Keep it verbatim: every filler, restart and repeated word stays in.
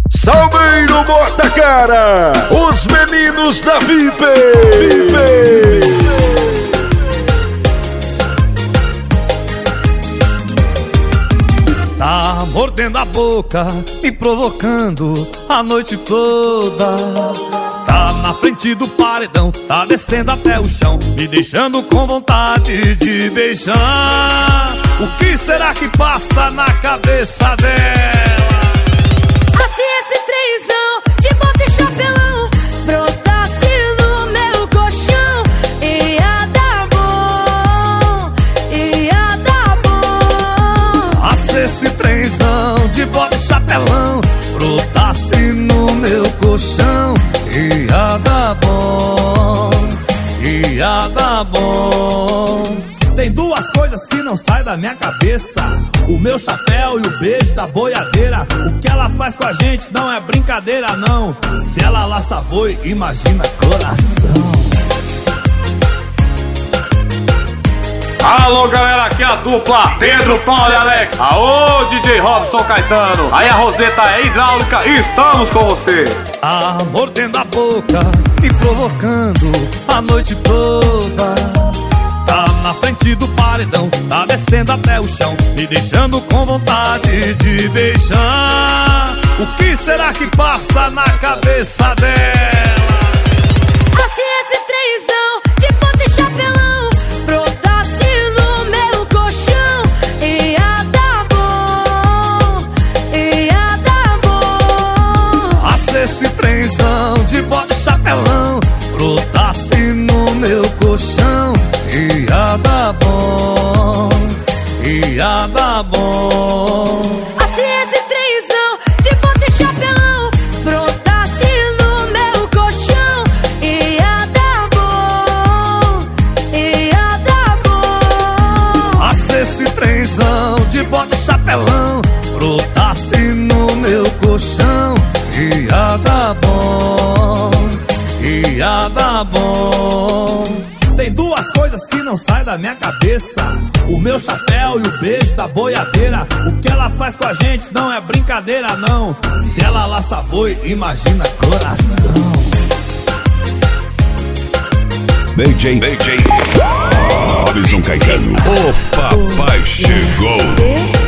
Salgueiro bota cara, os meninos da V I P. V I P. Tá mordendo a boca, me provocando a noite toda. Tá na frente do paredão, tá descendo até o chão, me deixando com vontade de beijar. O que será que passa na cabeça dela? Se esse trenzão de bota e chapelão brotasse no meu colchão, ia dar bom, ia dar bom. Ah, se esse trenzão de bota e chapelão brotasse no meu colchão, ia dar bom, ia dar bom. Tem duas coisas que não saem da minha cabeça: o meu chapéu e o beijo da boiadeira. O que ela faz com a gente não é brincadeira, não. Se ela laça boi, imagina coração. Alô galera, aqui é a dupla Pedro, Paulo e Alex. Aô D J Robson Caetano. Aí a Roseta é hidráulica e estamos com você. Ah, mordendo a boca, me provocando a noite toda. Tá na frente do paredão, tá descendo até o chão, me deixando com vontade de beijar. O que será que passa na cabeça dela? Ah, se esse trenzão de bota e chapelão brotasse no meu colchão, ia dar bom, ia dar bom. Ah, se esse trenzão de bota e chapelão brotasse no meu colchão, ia dar bom, ia dar bom. Ah, se esse trenzão de bota e chapelão brotasse no meu colchão, ia dar bom, ia dar bom. Ah, se esse trenzão de bota e chapelão brotasse no meu colchão, ia dar bom, ia dar bom. Tem duas coisas que não saem da minha cabeça: o meu chapéu e o beijo da boiadeira. O que ela faz com a gente não é brincadeira, não. Se ela laça boi, imagina coração. D J, D J Robson Caetano, o papai chegou.